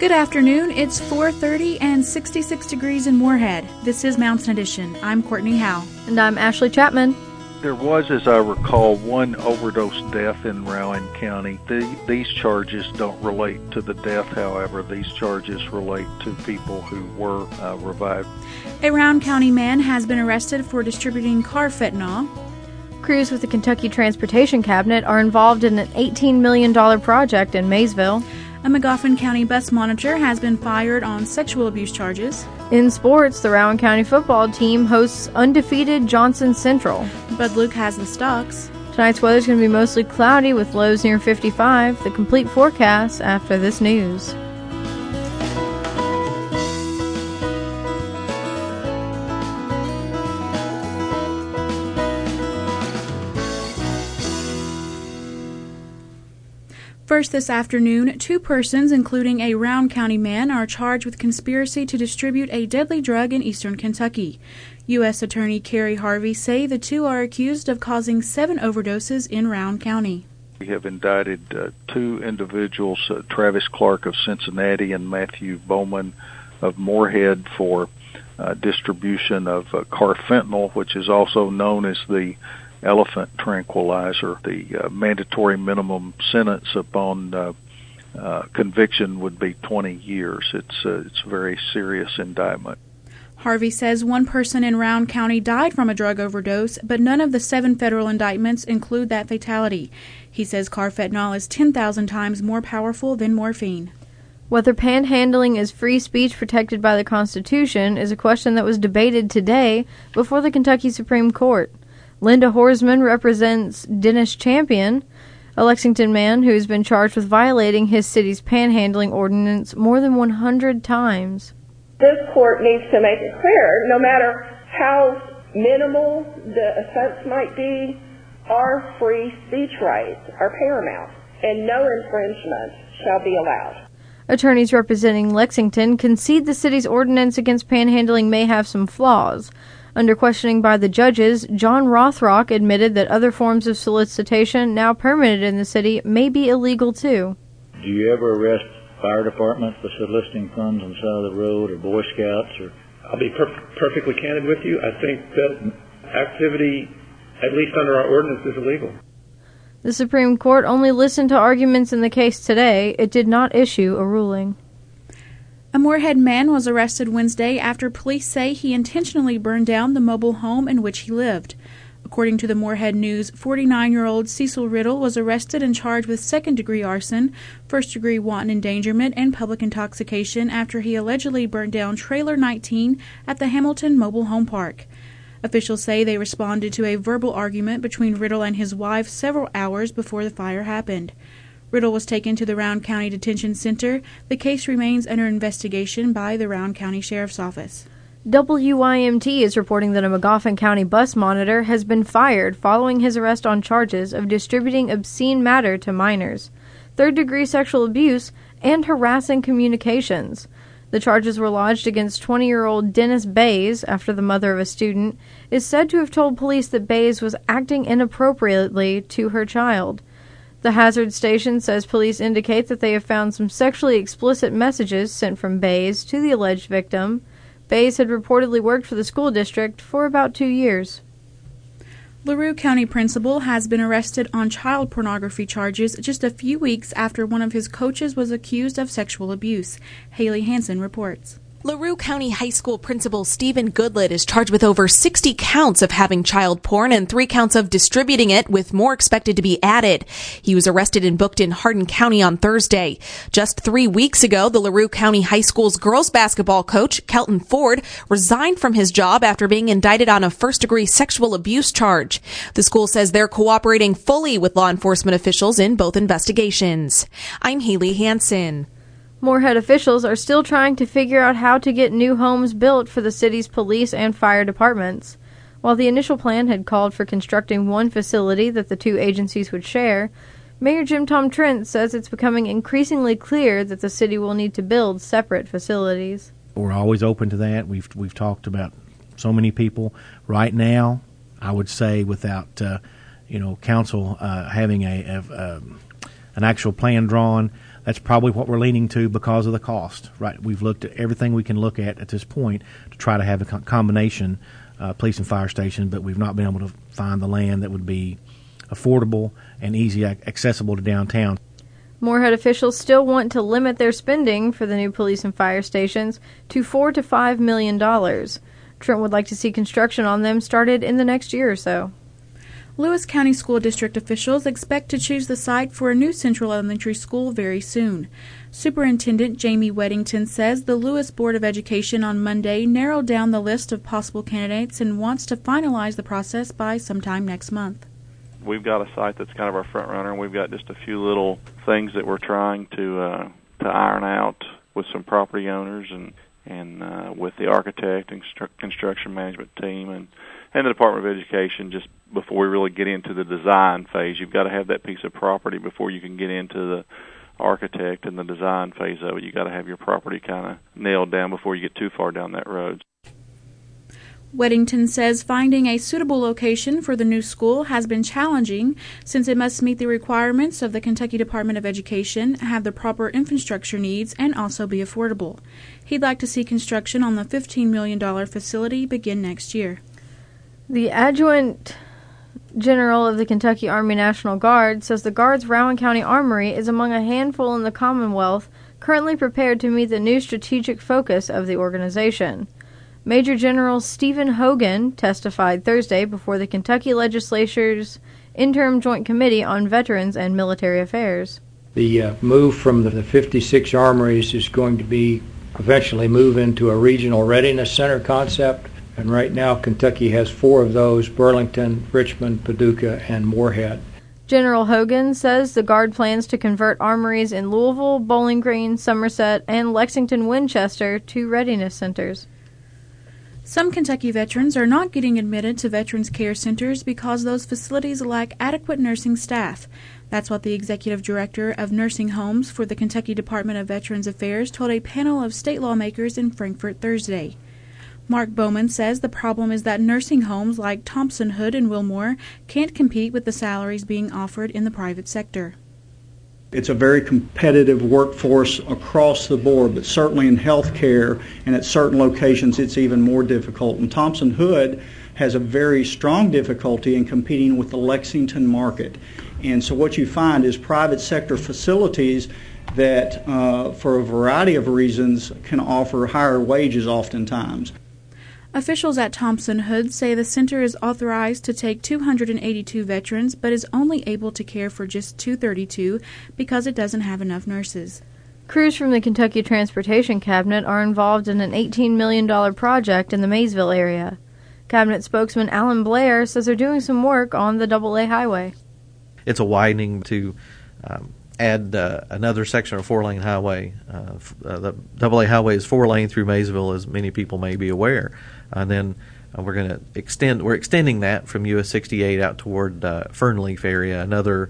Good afternoon. It's 4:30 and 66 degrees in Moorhead. This is Mountain Edition. I'm Courtney Howe. And I'm Ashley Chapman. There was, as I recall, one overdose death in Rowan County. These charges don't relate to the death, however. These charges relate to people who were revived. A Rowan County man has been arrested for distributing carfentanil. Crews with the Kentucky Transportation Cabinet are involved in an $18 million project in Maysville. A Magoffin County bus monitor has been fired on sexual abuse charges. In sports, the Rowan County football team hosts undefeated Johnson Central. Bud Luke has the stocks. Tonight's weather is going to be mostly cloudy with lows near 55. The complete forecast after this news. First this afternoon, 2 persons, including a Rowan County man, are charged with conspiracy to distribute a deadly drug in eastern Kentucky. U.S. Attorney Kerry Harvey say the 2 are accused of causing 7 overdoses in Rowan County. We have indicted 2 individuals, Travis Clark of Cincinnati and Matthew Bowman of Moorhead, for distribution of carfentanil, which is also known as the elephant tranquilizer. The mandatory minimum sentence upon conviction would be 20 years. It's a very serious indictment. Harvey says 1 person in Rowan County died from a drug overdose, but none of the 7 federal indictments include that fatality. He says carfentanil is 10,000 times more powerful than morphine. Whether panhandling is free speech protected by the Constitution is a question that was debated today before the Kentucky Supreme Court. Linda Horsman represents Dennis Champion, a Lexington man who has been charged with violating his city's panhandling ordinance more than 100 times. This court needs to make it clear, no matter how minimal the offense might be, our free speech rights are paramount, and no infringement shall be allowed. Attorneys representing Lexington concede the city's ordinance against panhandling may have some flaws. Under questioning by the judges, John Rothrock admitted that other forms of solicitation now permitted in the city may be illegal too. Do you ever arrest fire departments for soliciting funds on the side of the road, or Boy Scouts? Or I'll be perfectly candid with you. I think that activity, at least under our ordinance, is illegal. The Supreme Court only listened to arguments in the case today. It did not issue a ruling. A Moorhead man was arrested Wednesday after police say he intentionally burned down the mobile home in which he lived. According to the Moorhead News, 49-year-old Cecil Riddle was arrested and charged with second-degree arson, first-degree wanton endangerment, and public intoxication after he allegedly burned down Trailer 19 at the Hamilton Mobile Home Park. Officials say they responded to a verbal argument between Riddle and his wife several hours before the fire happened. Riddle was taken to the Rowan County Detention Center. The case remains under investigation by the Rowan County Sheriff's Office. WYMT is reporting that a Magoffin County bus monitor has been fired following his arrest on charges of distributing obscene matter to minors, third-degree sexual abuse, and harassing communications. The charges were lodged against 20-year-old Dennis Bays after the mother of a student is said to have told police that Bays was acting inappropriately to her child. The Hazard Station says police indicate that they have found some sexually explicit messages sent from Bays to the alleged victim. Bays had reportedly worked for the school district for about 2 years. LaRue County principal has been arrested on child pornography charges just a few weeks after one of his coaches was accused of sexual abuse. Haley Hansen reports. LaRue County High School Principal Stephen Goodlett is charged with over 60 counts of having child porn and 3 counts of distributing it, with more expected to be added. He was arrested and booked in Hardin County on Thursday. Just 3 weeks ago, the LaRue County High School's girls basketball coach, Kelton Ford, resigned from his job after being indicted on a first-degree sexual abuse charge. The school says they're cooperating fully with law enforcement officials in both investigations. I'm Haley Hansen. Moorhead officials are still trying to figure out how to get new homes built for the city's police and fire departments. While the initial plan had called for constructing one facility that the 2 agencies would share, Mayor Jim Tom Trent says it's becoming increasingly clear that the city will need to build separate facilities. We're always open to that. We've talked about so many people. Right now, I would say without council having an actual plan drawn, that's probably what we're leaning to because of the cost. Right, we've looked at everything we can look at this point to try to have a combination police and fire station, but we've not been able to find the land that would be affordable and easy accessible to downtown. Moorhead officials still want to limit their spending for the new police and fire stations to $4 to $5 million. Trent would like to see construction on them started in the next year or so. Lewis County School District officials expect to choose the site for a new Central Elementary School very soon. Superintendent Jamie Weddington says the Lewis Board of Education on Monday narrowed down the list of possible candidates and wants to finalize the process by sometime next month. We've got a site that's kind of our front runner, and we've got just a few little things that we're trying to iron out with some property owners and with the architect and construction management team and the Department of Education. Just before we really get into the design phase, you've got to have that piece of property before you can get into the architect and the design phase of it. You've got to have your property kind of nailed down before you get too far down that road. Weddington says finding a suitable location for the new school has been challenging since it must meet the requirements of the Kentucky Department of Education, have the proper infrastructure needs, and also be affordable. He'd like to see construction on the $15 million facility begin next year. The Adjutant General of the Kentucky Army National Guard says the Guard's Rowan County Armory is among a handful in the Commonwealth currently prepared to meet the new strategic focus of the organization. Major General Stephen Hogan testified Thursday before the Kentucky Legislature's Interim Joint Committee on Veterans and Military Affairs. The move from the 56 armories is going to be eventually move into a regional readiness center concept, and right now Kentucky has 4 of those: Burlington, Richmond, Paducah, and Moorhead. General Hogan says the Guard plans to convert armories in Louisville, Bowling Green, Somerset, and Lexington-Winchester to readiness centers. Some Kentucky veterans are not getting admitted to Veterans Care Centers because those facilities lack adequate nursing staff. That's what the Executive Director of Nursing Homes for the Kentucky Department of Veterans Affairs told a panel of state lawmakers in Frankfort Thursday. Mark Bowman says the problem is that nursing homes like Thompson Hood and Wilmore can't compete with the salaries being offered in the private sector. It's a very competitive workforce across the board, but certainly in healthcare and at certain locations it's even more difficult. And Thompson Hood has a very strong difficulty in competing with the Lexington market. And so what you find is private sector facilities that, for a variety of reasons, can offer higher wages oftentimes. Officials at Thompson Hood say the center is authorized to take 282 veterans, but is only able to care for just 232 because it doesn't have enough nurses. Crews from the Kentucky Transportation Cabinet are involved in an $18 million project in the Maysville area. Cabinet spokesman Alan Blair says they're doing some work on the AA highway. It's a widening to add another section of 4-lane highway. The AA highway is 4-lane through Maysville, as many people may be aware. And then we're extending that from US 68 out toward Fernleaf area, another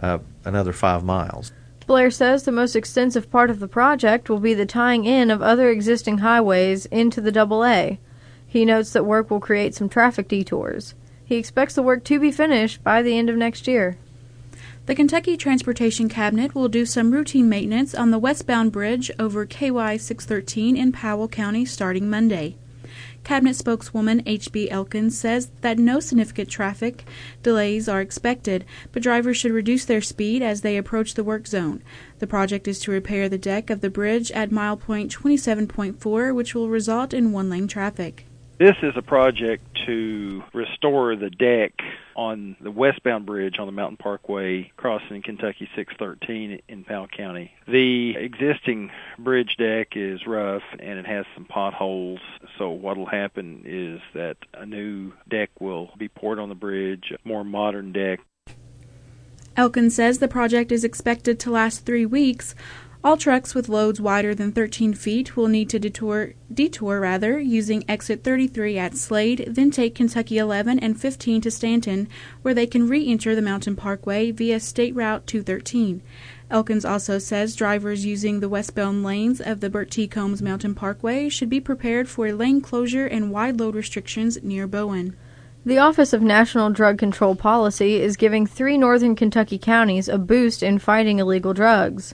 5 miles. Blair says the most extensive part of the project will be the tying in of other existing highways into the AA. He notes that work will create some traffic detours. He expects the work to be finished by the end of next year. The Kentucky Transportation Cabinet will do some routine maintenance on the westbound bridge over KY 613 in Powell County starting Monday. Cabinet spokeswoman H.B. Elkins says that no significant traffic delays are expected, but drivers should reduce their speed as they approach the work zone. The project is to repair the deck of the bridge at milepoint 27.4, which will result in 1-lane traffic. This is a project to restore the deck on the westbound bridge on the Mountain Parkway crossing Kentucky 613 in Powell County. The existing bridge deck is rough and it has some potholes, so what will happen is that a new deck will be poured on the bridge, a more modern deck. Elkins says the project is expected to last 3 weeks. All trucks with loads wider than 13 feet will need to detour using exit 33 at Slade, then take Kentucky 11 and 15 to Stanton, where they can re-enter the Mountain Parkway via State Route 213. Elkins also says drivers using the westbound lanes of the Bert T. Combs Mountain Parkway should be prepared for lane closure and wide load restrictions near Bowen. The Office of National Drug Control Policy is giving 3 northern Kentucky counties a boost in fighting illegal drugs.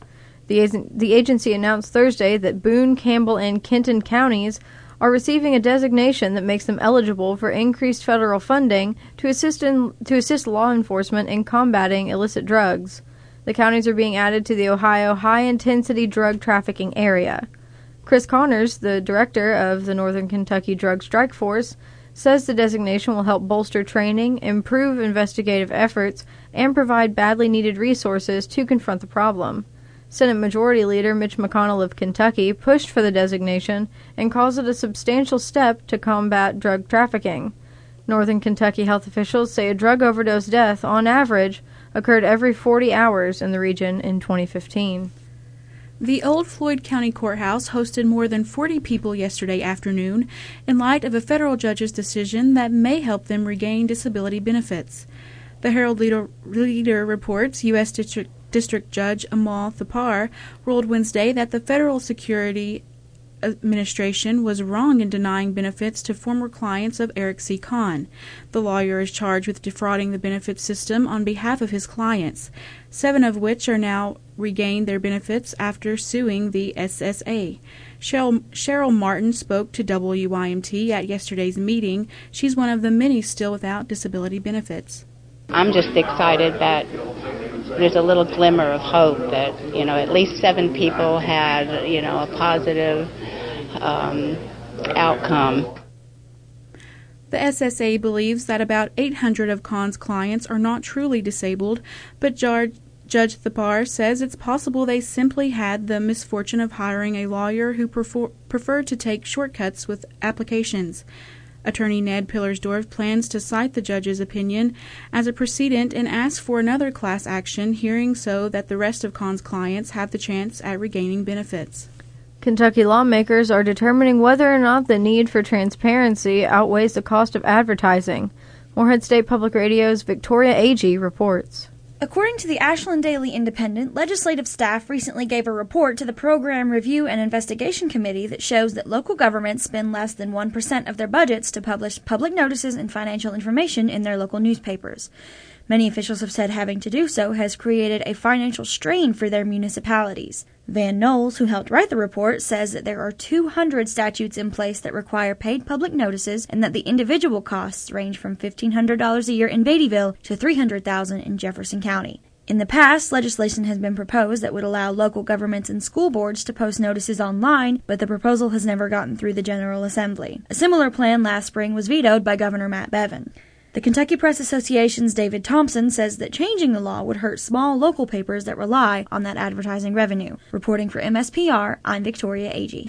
The agency announced Thursday that Boone, Campbell, and Kenton counties are receiving a designation that makes them eligible for increased federal funding to assist law enforcement in combating illicit drugs. The counties are being added to the Ohio High-Intensity Drug Trafficking Area. Chris Connors, the director of the Northern Kentucky Drug Strike Force, says the designation will help bolster training, improve investigative efforts, and provide badly needed resources to confront the problem. Senate Majority Leader Mitch McConnell of Kentucky pushed for the designation and calls it a substantial step to combat drug trafficking. Northern Kentucky health officials say a drug overdose death, on average, occurred every 40 hours in the region in 2015. The old Floyd County Courthouse hosted more than 40 people yesterday afternoon in light of a federal judge's decision that may help them regain disability benefits. The Herald Leader reports U.S. District Judge Amal Thapar ruled Wednesday that the Federal Security Administration was wrong in denying benefits to former clients of Eric C. Kahn. The lawyer is charged with defrauding the benefits system on behalf of his clients, 7 of which are now regained their benefits after suing the SSA. Cheryl Martin spoke to WYMT at yesterday's meeting. She's one of the many still without disability benefits. I'm just excited that there's a little glimmer of hope that, at least 7 people had, a positive outcome. The SSA believes that about 800 of Kahn's clients are not truly disabled, but Judge Thapar says it's possible they simply had the misfortune of hiring a lawyer who preferred to take shortcuts with applications. Attorney Ned Pillersdorf plans to cite the judge's opinion as a precedent and ask for another class action hearing so that the rest of Kahn's clients have the chance at regaining benefits. Kentucky lawmakers are determining whether or not the need for transparency outweighs the cost of advertising. Morehead State Public Radio's Victoria Agee reports. According to the Ashland Daily Independent, legislative staff recently gave a report to the Program Review and Investigation Committee that shows that local governments spend less than 1% of their budgets to publish public notices and financial information in their local newspapers. Many officials have said having to do so has created a financial strain for their municipalities. Van Knowles, who helped write the report, says that there are 200 statutes in place that require paid public notices and that the individual costs range from $1,500 a year in Beattyville to $300,000 in Jefferson County. In the past, legislation has been proposed that would allow local governments and school boards to post notices online, but the proposal has never gotten through the General Assembly. A similar plan last spring was vetoed by Governor Matt Bevin. The Kentucky Press Association's David Thompson says that changing the law would hurt small local papers that rely on that advertising revenue. Reporting for MSPR, I'm Victoria Agee.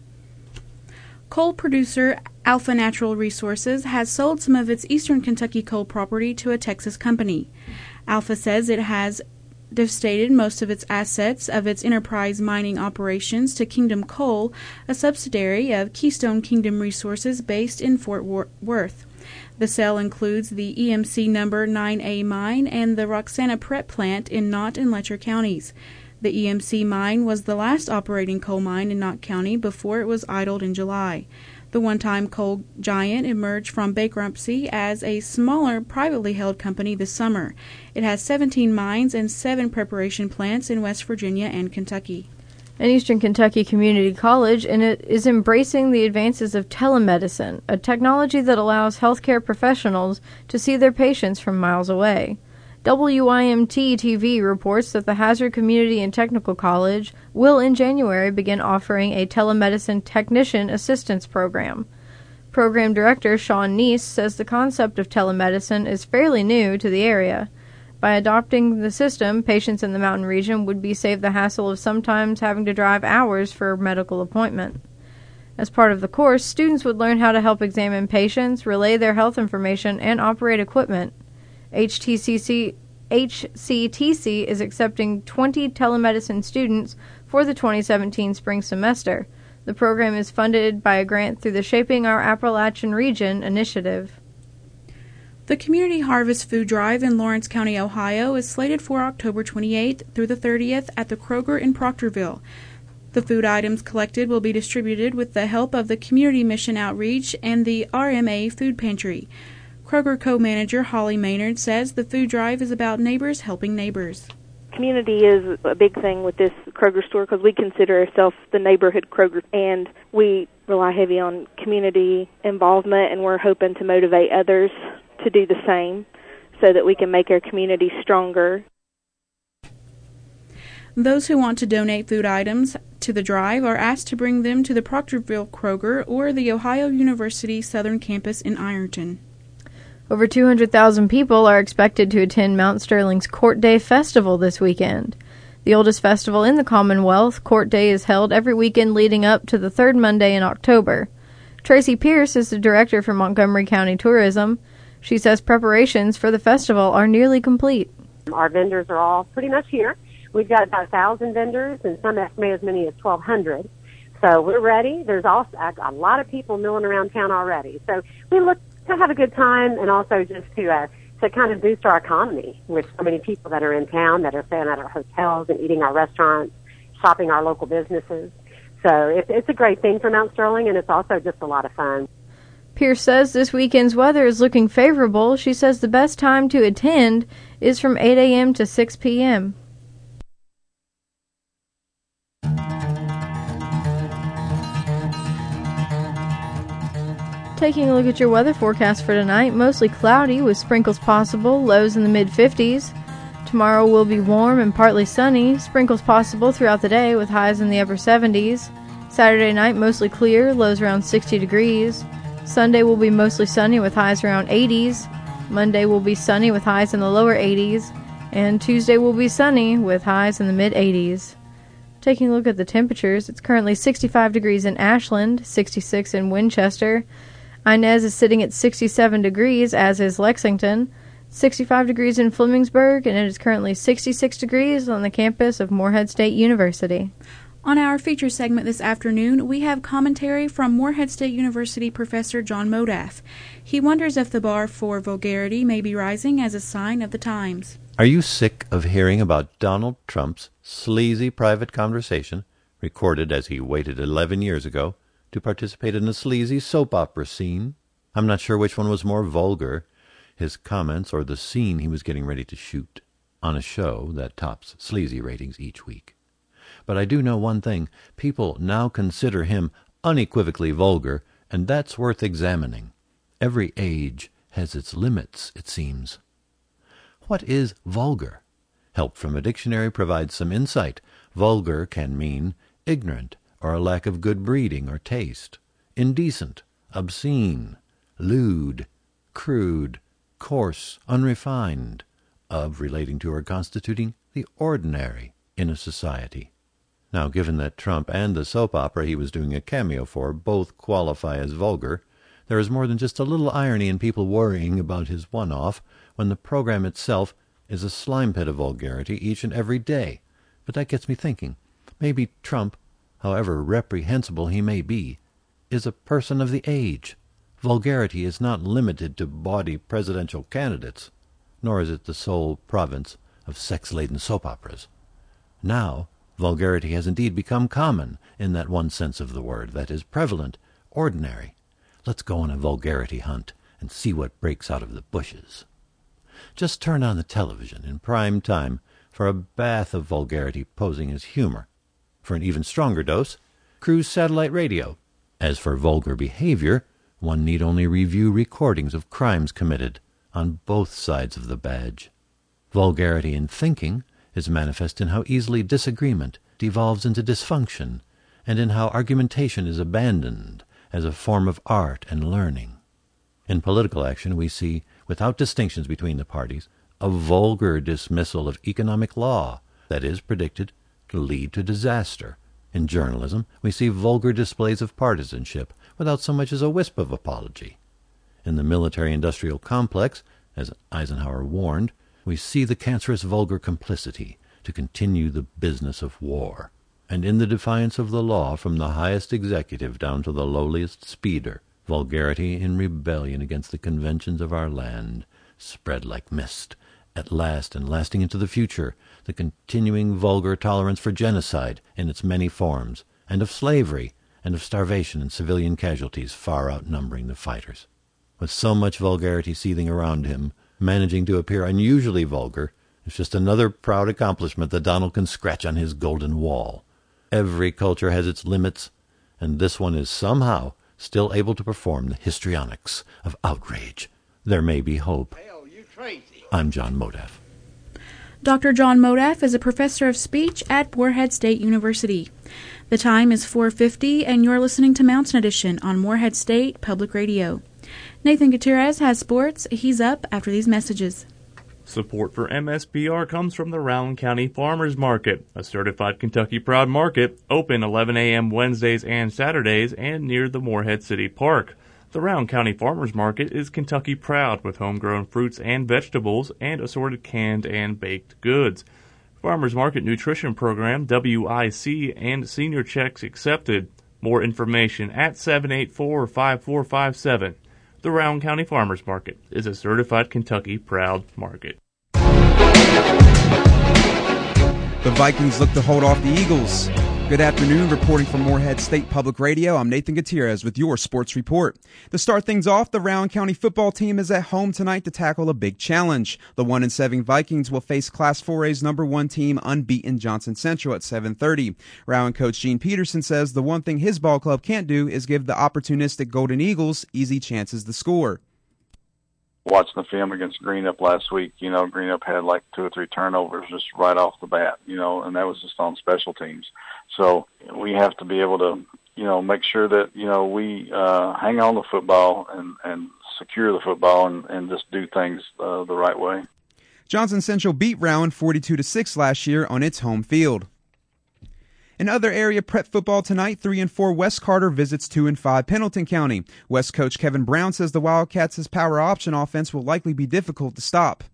Coal producer Alpha Natural Resources has sold some of its eastern Kentucky coal property to a Texas company. Alpha says it has devastated most of its assets of its enterprise mining operations to Kingdom Coal, a subsidiary of Keystone Kingdom Resources based in Fort Worth. The sale includes the EMC No. 9A mine and the Roxana prep plant in Knott and Letcher counties. The EMC mine was the last operating coal mine in Knott County before it was idled in July. The one-time coal giant emerged from bankruptcy as a smaller, privately held company this summer. It has 17 mines and 7 preparation plants in West Virginia and Kentucky. An Eastern Kentucky community college is embracing the advances of telemedicine, a technology that allows healthcare professionals to see their patients from miles away. WYMT-TV reports that the Hazard Community and Technical College will in January begin offering a telemedicine technician assistance program. Program Director Sean Neese says the concept of telemedicine is fairly new to the area. By adopting the system, patients in the mountain region would be saved the hassle of sometimes having to drive hours for a medical appointment. As part of the course, students would learn how to help examine patients, relay their health information, and operate equipment. HCTC is accepting 20 telemedicine students for the 2017 spring semester. The program is funded by a grant through the Shaping Our Appalachian Region initiative. The Community Harvest Food Drive in Lawrence County, Ohio is slated for October 28th through the 30th at the Kroger in Proctorville. The food items collected will be distributed with the help of the Community Mission Outreach and the RMA Food Pantry. Kroger co-manager Holly Maynard says the food drive is about neighbors helping neighbors. Community is a big thing with this Kroger store because we consider ourselves the neighborhood Kroger, and we rely heavy on community involvement, and we're hoping to motivate others to do the same so that we can make our community stronger. Those who want to donate food items to the drive are asked to bring them to the Proctorville Kroger or the Ohio University Southern Campus in Ironton. Over 200,000 people are expected to attend Mount Sterling's Court Day Festival this weekend. The oldest festival in the Commonwealth, Court Day is held every weekend leading up to the third Monday in October. Tracy Pierce is the director for Montgomery County Tourism. She says preparations for the festival are nearly complete. Our vendors are all pretty much here. We've got about 1,000 vendors, and some estimate as many as 1,200. So we're ready. There's also a lot of people milling around town already. So we look to have a good time, and also just to kind of boost our economy with so many people that are in town that are staying at our hotels and eating our restaurants, shopping our local businesses. So it's a great thing for Mount Sterling, and it's also just a lot of fun. Pierce says this weekend's weather is looking favorable. She says the best time to attend is from 8 a.m. to 6 p.m. Taking a look at your weather forecast for tonight, mostly cloudy with sprinkles possible, lows in the mid-50s. Tomorrow will be warm and partly sunny, sprinkles possible throughout the day with highs in the upper 70s. Saturday night mostly clear, lows around 60 degrees. Sunday will be mostly sunny with highs around 80s. Monday will be sunny with highs in the lower 80s. And Tuesday will be sunny with highs in the mid-80s. Taking a look at the temperatures, it's currently 65 degrees in Ashland, 66 in Winchester. Inez is sitting at 67 degrees, as is Lexington, 65 degrees in Flemingsburg, and it is currently 66 degrees on the campus of Morehead State University. On our feature segment this afternoon, we have commentary from Morehead State University professor John Modaff. He wonders if the bar for vulgarity may be rising as a sign of the times. Are you sick of hearing about Donald Trump's sleazy private conversation, recorded as he waited 11 years ago to participate in a sleazy soap opera scene? I'm not sure which one was more vulgar, his comments or the scene he was getting ready to shoot on a show that tops sleazy ratings each week. But I do know one thing. People now consider him unequivocally vulgar, and that's worth examining. Every age has its limits, it seems. What is vulgar? Help from a dictionary provides some insight. Vulgar can mean ignorant, or a lack of good breeding or taste, indecent, obscene, lewd, crude, coarse, unrefined, of, relating to, or constituting the ordinary in a society. Now, given that Trump and the soap opera he was doing a cameo for both qualify as vulgar, there is more than just a little irony in people worrying about his one-off when the program itself is a slime pit of vulgarity each and every day. But that gets me thinking. Maybe Trump, however reprehensible he may be, is a person of the age. Vulgarity is not limited to bawdy presidential candidates, nor is it the sole province of sex-laden soap operas. Now, vulgarity has indeed become common in that one sense of the word, that is, prevalent, ordinary. Let's go on a vulgarity hunt and see what breaks out of the bushes. Just turn on the television in prime time for a bath of vulgarity posing as humor. For an even stronger dose, cruise satellite radio. As for vulgar behavior, one need only review recordings of crimes committed on both sides of the badge. Vulgarity in thinking is manifest in how easily disagreement devolves into dysfunction, and in how argumentation is abandoned as a form of art and learning. In political action we see, without distinctions between the parties, a vulgar dismissal of economic law that is predicted to lead to disaster. In journalism, we see vulgar displays of partisanship without so much as a wisp of apology. In the military-industrial complex, as Eisenhower warned, we see the cancerous vulgar complicity to continue the business of war. And in the defiance of the law from the highest executive down to the lowliest speeder, vulgarity in rebellion against the conventions of our land spread like mist, at last and lasting into the future, the continuing vulgar tolerance for genocide in its many forms, and of slavery, and of starvation and civilian casualties far outnumbering the fighters. With so much vulgarity seething around him, managing to appear unusually vulgar, It's just another proud accomplishment that Donald can scratch on his golden wall. Every culture has its limits, and this one is somehow still able to perform the histrionics of outrage. There may be hope. I'm John Modaff. Dr. John Modaff is a professor of speech at Morehead State University. The time is 4:50, and you're listening to Mountain Edition on Morehead State Public Radio. Nathan Gutierrez has sports. He's up after these messages. Support for MSPR comes from the Rowan County Farmers Market, a certified Kentucky Proud market, open 11 a.m. Wednesdays and Saturdays and near the Morehead City Park. The Rowan County Farmers Market is Kentucky Proud with homegrown fruits and vegetables and assorted canned and baked goods. Farmers Market Nutrition Program, WIC, and senior checks accepted. More information at 784-5457. The Rowan County Farmers Market is a certified Kentucky Proud market. The Vikings look to hold off the Eagles. Good afternoon, reporting from Morehead State Public Radio, I'm Nathan Gutierrez with your sports report. To start things off, the Rowan County football team is at home tonight to tackle a big challenge. The 1-7 Vikings will face Class 4A's number 1 team, unbeaten Johnson Central, at 7:30. Rowan coach Gene Peterson says the one thing his ball club can't do is give the opportunistic Golden Eagles easy chances to score. Watching the film against Greenup last week, Greenup had like 2 or 3 turnovers just right off the bat, and that was just on special teams. So we have to be able to, make sure that, we hang on the football and secure the football and just do things the right way. Johnson Central beat Rowan 42-6 last year on its home field. In other area prep football tonight, 3-4 West Carter visits 2-5 Pendleton County. West coach Kevin Brown says the Wildcats' power option offense will likely be difficult to stop.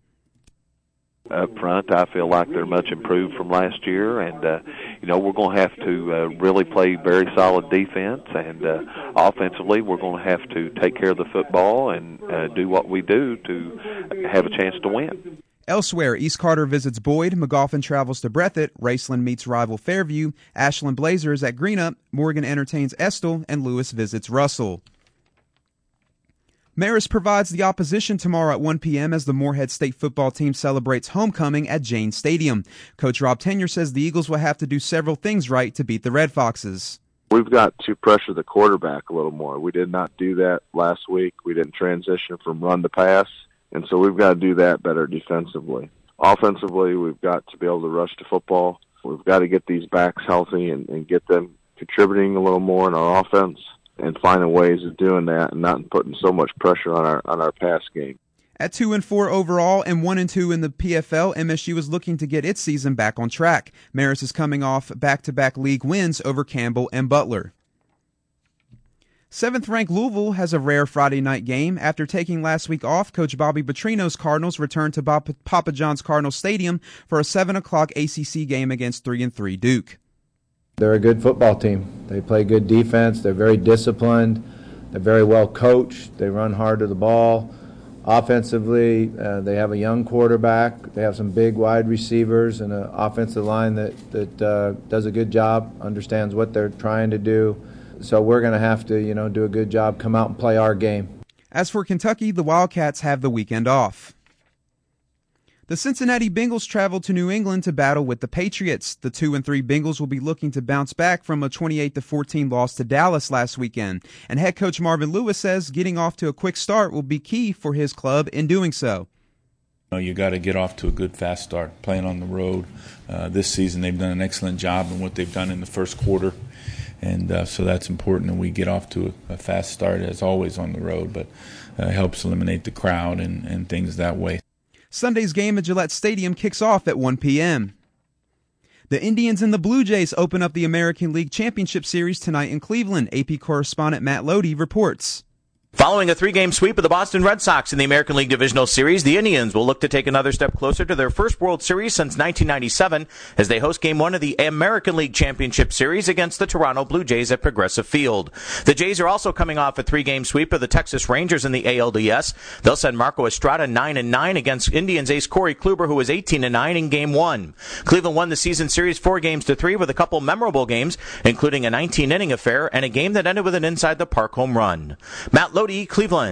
Up front, I feel like they're much improved from last year, and we're going to have to really play very solid defense, and offensively, we're going to have to take care of the football and do what we do to have a chance to win. Elsewhere, East Carter visits Boyd, McGoffin travels to Breathitt, Raceland meets rival Fairview, Ashland Blazers at Greenup, Morgan entertains Estill, and Lewis visits Russell. Marist provides the opposition tomorrow at 1 p.m. as the Morehead State football team celebrates homecoming at Jane Stadium. Coach Rob Tenure says the Eagles will have to do several things right to beat the Red Foxes. We've got to pressure the quarterback a little more. We did not do that last week. We didn't transition from run to pass. And so we've got to do that better defensively. Offensively, we've got to be able to rush the football. We've got to get these backs healthy and get them contributing a little more in our offense and finding ways of doing that and not putting so much pressure on our pass game. At 2-4 overall and 1-2 in the PFL, MSU is looking to get its season back on track. Marist is coming off back-to-back league wins over Campbell and Butler. 7th-ranked Louisville has a rare Friday night game. After taking last week off, Coach Bobby Petrino's Cardinals returned to Papa John's Cardinal Stadium for a 7 o'clock ACC game against 3-3 Duke. They're a good football team. They play good defense. They're very disciplined. They're very well coached. They run hard to the ball. Offensively, they have a young quarterback. They have some big wide receivers and an offensive line that does a good job, understands what they're trying to do. So we're going to have to, do a good job, come out and play our game. As for Kentucky, the Wildcats have the weekend off. The Cincinnati Bengals travel to New England to battle with the Patriots. The 2-3 Bengals will be looking to bounce back from a 28-14 loss to Dallas last weekend. And head coach Marvin Lewis says getting off to a quick start will be key for his club in doing so. You got to get off to a good, fast start, playing on the road. This season they've done an excellent job in what they've done in the first quarter. And so that's important, and we get off to a fast start, as always, on the road, but helps eliminate the crowd and things that way. Sunday's game at Gillette Stadium kicks off at 1 p.m. The Indians and the Blue Jays open up the American League Championship Series tonight in Cleveland. AP correspondent Matt Lodi reports. Following a 3-game sweep of the Boston Red Sox in the American League Divisional Series, the Indians will look to take another step closer to their first World Series since 1997 as they host Game 1 of the American League Championship Series against the Toronto Blue Jays at Progressive Field. The Jays are also coming off a 3-game sweep of the Texas Rangers in the ALDS. They'll send Marco Estrada 9-9 against Indians ace Corey Kluber, who was 18-9 in Game 1. Cleveland won the season series 4-3 with a couple memorable games, including a 19-inning affair and a game that ended with an inside-the-park home run. Matt Lodi, Cleveland.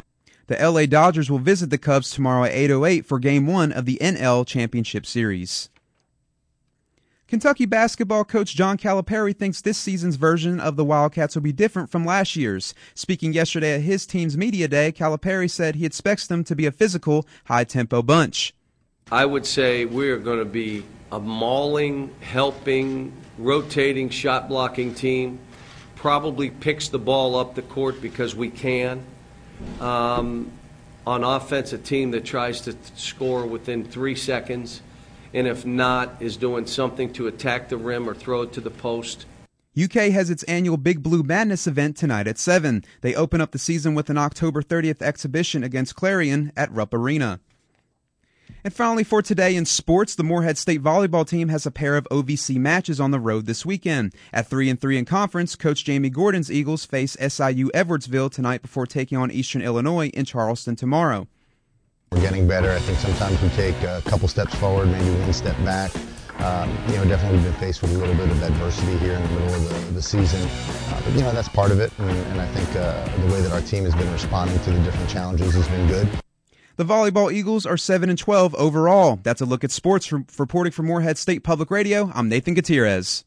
The LA Dodgers will visit the Cubs tomorrow at 8:08 for Game 1 of the NL Championship Series. Kentucky basketball coach John Calipari thinks this season's version of the Wildcats will be different from last year's. Speaking yesterday at his team's media day, Calipari said he expects them to be a physical, high-tempo bunch. I would say we're going to be a mauling, helping, rotating, shot-blocking team. Probably picks the ball up the court because we can. On offense, a team that tries to score within 3 seconds. And if not, is doing something to attack the rim or throw it to the post. UK has its annual Big Blue Madness event tonight at 7. They open up the season with an October 30th exhibition against Clarion at Rupp Arena. And finally for today in sports, the Morehead State volleyball team has a pair of OVC matches on the road this weekend. At 3-3 in conference, Coach Jamie Gordon's Eagles face SIU Edwardsville tonight before taking on Eastern Illinois in Charleston tomorrow. We're getting better. I think sometimes we take a couple steps forward, maybe one step back. Definitely been faced with a little bit of adversity here in the middle of the season. But that's part of it, and I think the way that our team has been responding to the different challenges has been good. The Volleyball Eagles are 7-12 overall. That's a look at sports. Reporting from Morehead State Public Radio, I'm Nathan Gutierrez.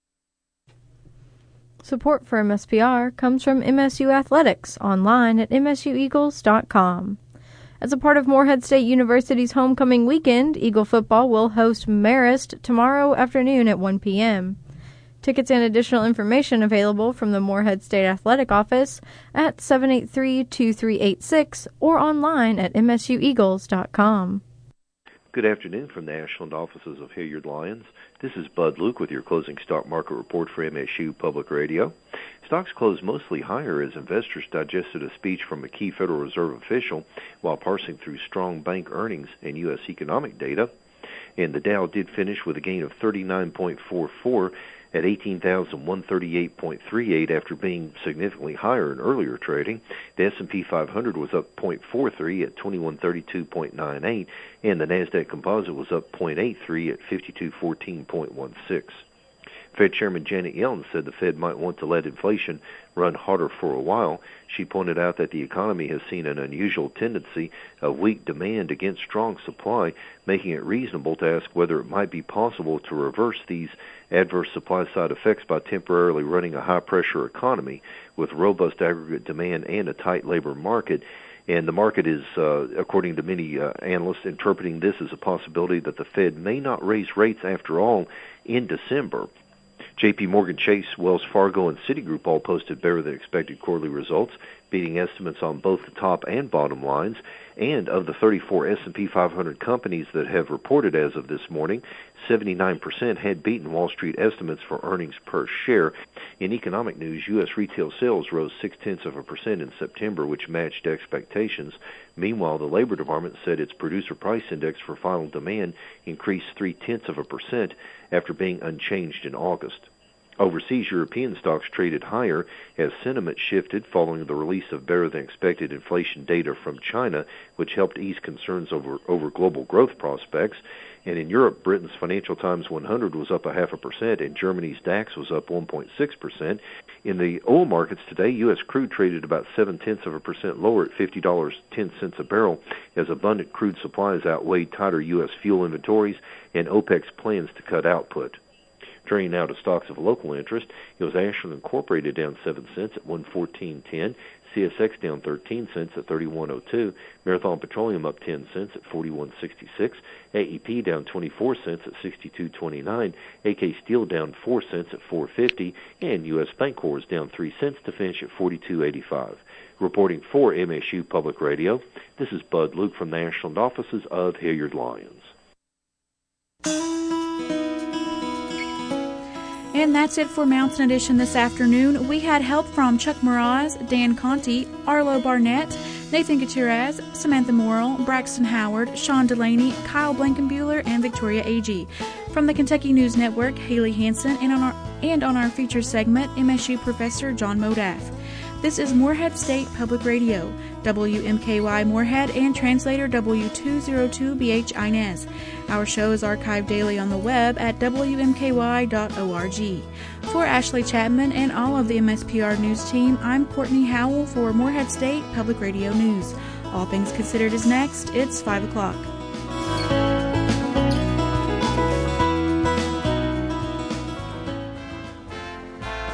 Support for MSPR comes from MSU Athletics, online at msueagles.com. As a part of Morehead State University's homecoming weekend, Eagle football will host Marist tomorrow afternoon at 1 p.m. Tickets and additional information available from the Morehead State Athletic Office at 783-2386 or online at msueagles.com. Good afternoon from the Ashland offices of Hilliard Lyons. This is Bud Luke with your closing stock market report for MSU Public Radio. Stocks closed mostly higher as investors digested a speech from a key Federal Reserve official while parsing through strong bank earnings and U.S. economic data. And the Dow did finish with a gain of 39.44 at 18,138.38 after being significantly higher in earlier trading. The S&P 500 was up 0.43 at 2132.98, and the Nasdaq Composite was up 0.83 at 5214.16. Fed Chairman Janet Yellen said the Fed might want to let inflation run harder for a while. She pointed out that the economy has seen an unusual tendency of weak demand against strong supply, making it reasonable to ask whether it might be possible to reverse these adverse supply-side effects by temporarily running a high-pressure economy with robust aggregate demand and a tight labor market. And the market is, according to many analysts, interpreting this as a possibility that the Fed may not raise rates after all in December. J.P. Morgan Chase, Wells Fargo, and Citigroup all posted better than expected quarterly results, beating estimates on both the top and bottom lines. And of the 34 S&P 500 companies that have reported as of this morning, 79% had beaten Wall Street estimates for earnings per share. In economic news, U.S. retail sales rose 0.6% in September, which matched expectations. Meanwhile, the Labor Department said its producer price index for final demand increased 0.3% after being unchanged in August. Overseas European stocks traded higher as sentiment shifted following the release of better-than-expected inflation data from China, which helped ease concerns over global growth prospects. And in Europe, Britain's Financial Times 100 was up 0.5%, and Germany's DAX was up 1.6%. In the oil markets today, U.S. crude traded about 0.7% lower at $50.10 a barrel as abundant crude supplies outweighed tighter U.S. fuel inventories and OPEC's plans to cut output. Turning now to stocks of local interest, it was Ashland Incorporated down 7 cents at 114.10, CSX down 13 cents at 31.02, Marathon Petroleum up 10 cents at 41.66, AEP down 24 cents at 62.29, AK Steel down 4 cents at 4.50, and U.S. Bancorp is down 3 cents to finish at 42.85. Reporting for MSU Public Radio, this is Bud Luke from the Ashland offices of Hilliard Lyons. And that's it for Mountain Edition this afternoon. We had help from Chuck Mraz, Dan Conti, Arlo Barnett, Nathan Gutierrez, Samantha Morrill, Braxton Howard, Sean Delaney, Kyle Blankenbuehler, and Victoria Agee. From the Kentucky News Network, Haley Hansen, and on our feature segment, MSU Professor John Modaff. This is Morehead State Public Radio, WMKY Morehead, and translator W202BH Inez. Our show is archived daily on the web at WMKY.org. For Ashley Chapman and all of the MSPR News team, I'm Courtney Howell for Morehead State Public Radio News. All Things Considered is next. It's 5 o'clock.